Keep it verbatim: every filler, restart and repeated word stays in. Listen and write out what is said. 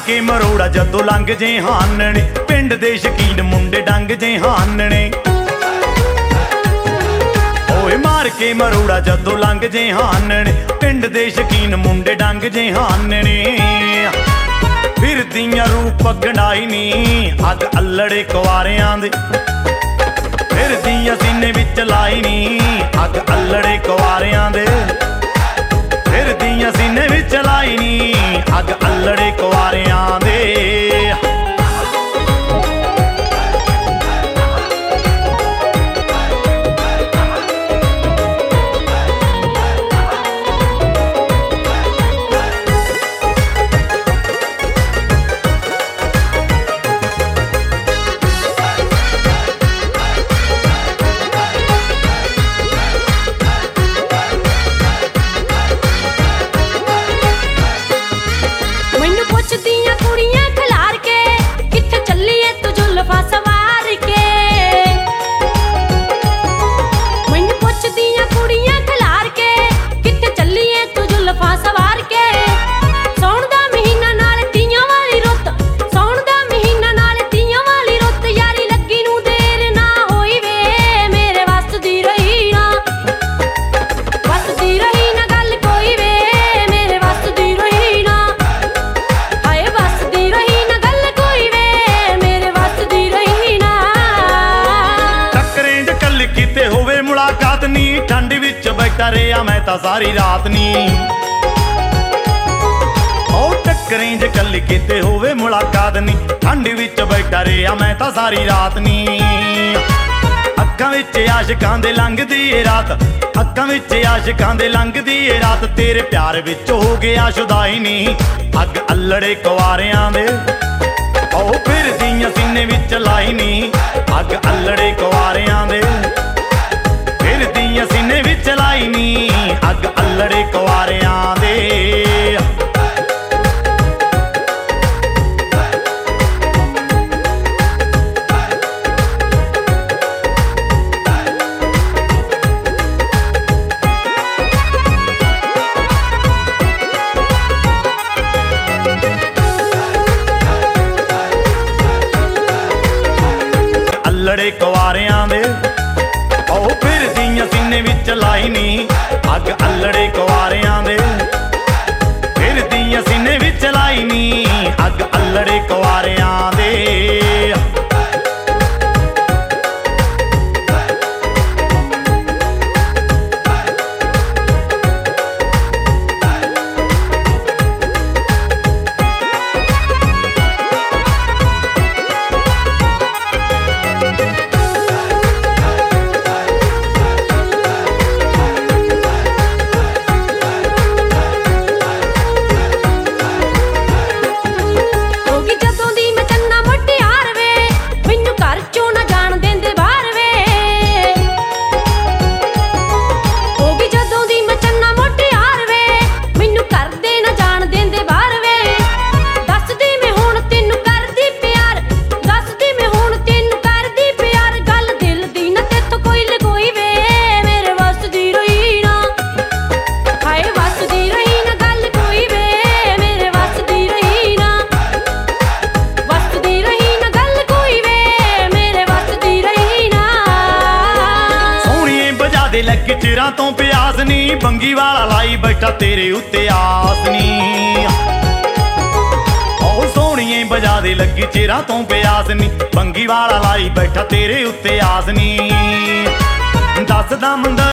ਕੇ ਮਰੋੜਾ ਜਦੋਂ ਲੰਘ ਜੇ ਹਾਨਣੇ, ਪਿੰਡ ਦੇ ਸ਼ਕੀਨ ਮੁੰਡੇ ਡੰਗ ਜੇ ਹਾਨਣੇ। ਓਏ ਮਾਰ ਕੇ ਮਰੋੜਾ ਜਦੋਂ ਲੰਘ ਜੇ ਹਾਨਣੇ, ਪਿੰਡ ਦੇ ਸ਼ਕੀਨ ਮੁੰਡੇ ਡੰਗ ਜੇ ਹਾਨਣੇ। ਫਿਰਦੀਆਂ ਰੂਪ ਗੰਢਾਈ ਨੀ ਅੱਗ ਅੱਲੜੇ ਕੁਆਰਿਆਂ ਦੇ, ਫਿਰਦੀਆਂ ਸੀਨੇ ਵਿੱਚ ਲਾਈ ਨੀ ਅੱਗ ਅੱਲੜੇ ਕੁਆਰਿਆਂ ਦੇ, ਫਿਰਦੀਆਂ ਸੀਨੇ ਵਿੱਚ ਲਾਈ ਨੀ ਅੱਗ ਅੱਲੜੇ ਕੁਆਰਿਆਂ ਦੇ। ਮੈਨੂੰ ਪੁੱਛਦੀਆਂ ਕੁੜੀਆਂ ਖਿਲਾਰ ਕੇ, ਕਿੱਥੇ ਚੱਲੀਏ ਤੂੰ ਜ਼ੁਲਫਾਂ ਸਵਾਰ ਕੇ। ਮੈਨੂੰ ਪੁੱਛਦੀਆਂ ਕੁੜੀਆਂ ਖਿਲਾਰ ਕੇ, ਕਿੱਥੇ ਚੱਲੀਏ ਤੂੰ ਜ਼ੁਲਫਾਂ ਸਵਾਰ ਕੇ। ਸੌਣ ਦਾ ਮਹੀਨਾ ਨਾਲ ਤੀਆਂ ਵਾਲੀ ਰੁੱਤ, ਸੌਣ ਦਾ ਮਹੀਨਾ ਨਾਲ ਤੀਆਂ ਵਾਲੀ ਰੁੱਤ, ਯਾਰੀ ਲੱਗੀ ਨੂੰ ਦੇਰ ਨਾ ਹੋਈ ਵੇ ਮੇਰੇ ਵੱਸ ਦੀ ਰਹੀ ਨਾ, ਵੱਸ ਦੀ ਰਹੀ ਨਾ ਗੱਲ ਕੋਈ ਵੇ ਮੇਰੇ ਵੱਸ ਦੀ ਰਹੀ ਨਾ। ਹਾਏ ਵੱਸ ਦੀ ਰਹੀ ਨਾ ਗੱਲ ਕੋਈ ਵੇ ਮੇਰੇ ਵੱਸ ਦੀ ਰਹੀ ਨਾ। ਟੱਕਰੇ ਜ ਕੱਲ ਕਿਤੇ ਹੋਵੇ ਮੁਲਾਕਾਤ ਨੀ, ਠੰਡ ਵਿੱਚ ਬੈਠਾ ਰਿਹਾ ਮੈਂ ਤਾਂ ਸਾਰੀ ਰਾਤ ਨੀ। ਓ ਟੱਕਰੇ ਜ ਕੱਲ ਕਿਤੇ ਹੋਵੇ ਮੁਲਾਕਾਤ ਨੀ, ਠੰਡ ਵਿੱਚ ਬੈਠਾ ਰਿਹਾ ਮੈਂ ਤਾਂ ਸਾਰੀ ਰਾਤ ਨੀ। ਅੱਖਾਂ ਵਿੱਚ ਆਸ਼ਿਕਾਂ ਦੇ ਲੰਘਦੀ ਏ ਰਾਤ, ਅੱਖਾਂ ਵਿੱਚ ਆਸ਼ਿਕਾਂ ਦੇ ਲੰਘਦੀ ਏ ਰਾਤ, ਤੇਰੇ ਪਿਆਰ ਵਿੱਚ ਹੋ ਗਿਆ ਸ਼ੁਦਾਈ ਨੀ ਅੱਗ ਅੱਲੜੇ ਕੁਆਰਿਆਂ ਦੇ। ਓ ਫਿਰਦੀਆਂ ਸੀਨੇ ਵਿੱਚ ਲਾਈ ਨੀ ਅੱਗ ਅੱਲੜੇ ਕੁਆਰਿਆਂ ਦੇ, ਫਿਰਦੀਆਂ ਸੀਨੇ ਵਿੱਚ ਲਾਈ ਨੀ ਅੱਗ ਅੱਲੜੇ ਕੁਆਰਿਆਂ ਦੇ। ਅੱਲੜੇ ਕੁਆਰਿਆਂ ਦੇ, ਓ ਫਿਰਦੀਆਂ ਸੀਨੇ ਵਿੱਚ ਲਾਈ ਨੀ ਅੱਗ ਅੱਲੜੇ ਕੁਆਰਿਆਂ ਦੇ, ਫਿਰਦੀਆਂ ਸੀਨੇ ਵਿੱਚ ਲਾਈ ਨੀ ਅੱਗ ਅੱਲੜੇ ਕੁਆਰਿਆਂ ਦੇ। ਹੋਗੀ ਜਦੋਂ ਦੀ ਮੈਂ ਚੰਨਾ ਮੁਟਿਆਰ ਵੇ, ਮੈਨੂੰ ਘਰ ਚੋਂ ਨਾ ਜਾਣ ਦਿੰਦੇ ਬਾਹਰ ਵੇ। ਹੋਗੀ ਜਦੋਂ ਦੀ ਮੈਂ ਚੰਨਾ ਮੁਟਿਆਰ ਵੇ, ਮੈਨੂੰ ਘਰ ਦੇ ਨਾ ਜਾਣ ਦਿੰਦੇ ਬਾਹਰ ਵੇ। ਦੱਸਦੀ ਮੈਂ ਹੁਣ ਤੈਨੂੰ ਕਰਦੀ ਪਿਆਰ, ਦੱਸਦੀ ਮੈਂ ਹੁਣ ਤੈਨੂੰ ਕਰਦੀ ਪਿਆਰ, ਗੱਲ ਦਿਲ ਦੀ ਨਾ ਤੇਥੋਂ ਕੋਈ ਲਗੋਈ ਵੇ ਮੇਰੇ ਵੱਸ ਦੀ ਰਹੀ ਨਾ। ਹਾਏ ਵੱਸ ਦੀ ਰਹੀ ਨਾ ਗੱਲ ਕੋਈ ਵੇ ਮੇਰੇ ਵੱਸ ਦੀ ਰਹੀ ਨਾ, ਵੱਸ ਦੀ ਰਹੀ ਨਾ ਗੱਲ ਕੋਈ ਵੇ ਮੇਰੇ ਵੱਸ ਦੀ ਰਹੀ ਨਾ। ਸੋਹਣੀਏ ਬਜਾ ਦੇ ਲੱਗੇ ਚਿਰਾਂ ਤੋਂ ਪਿਆਸ ਨੀ, ਬੰਗੀ ਵਾਲਾ ਲਾਈ ਬੈਠਾ ਤੇਰੇ ਉੱਤੇ ਆਸ ਨੀ। ਓ ਸੋਹਣੀਏ ਬਜਾ ਦੇ ਲੱਗੀ ਚਿਰਾਂ ਤੋਂ ਪਿਆਸ ਨੀ, ਬੰਗੀ ਵਾਲਾ ਲਾਈ ਬੈਠਾ ਤੇਰੇ ਉੱਤੇ ਆਸ ਨੀ। ਦੱਸਦਾ ਮੁੰਡਾ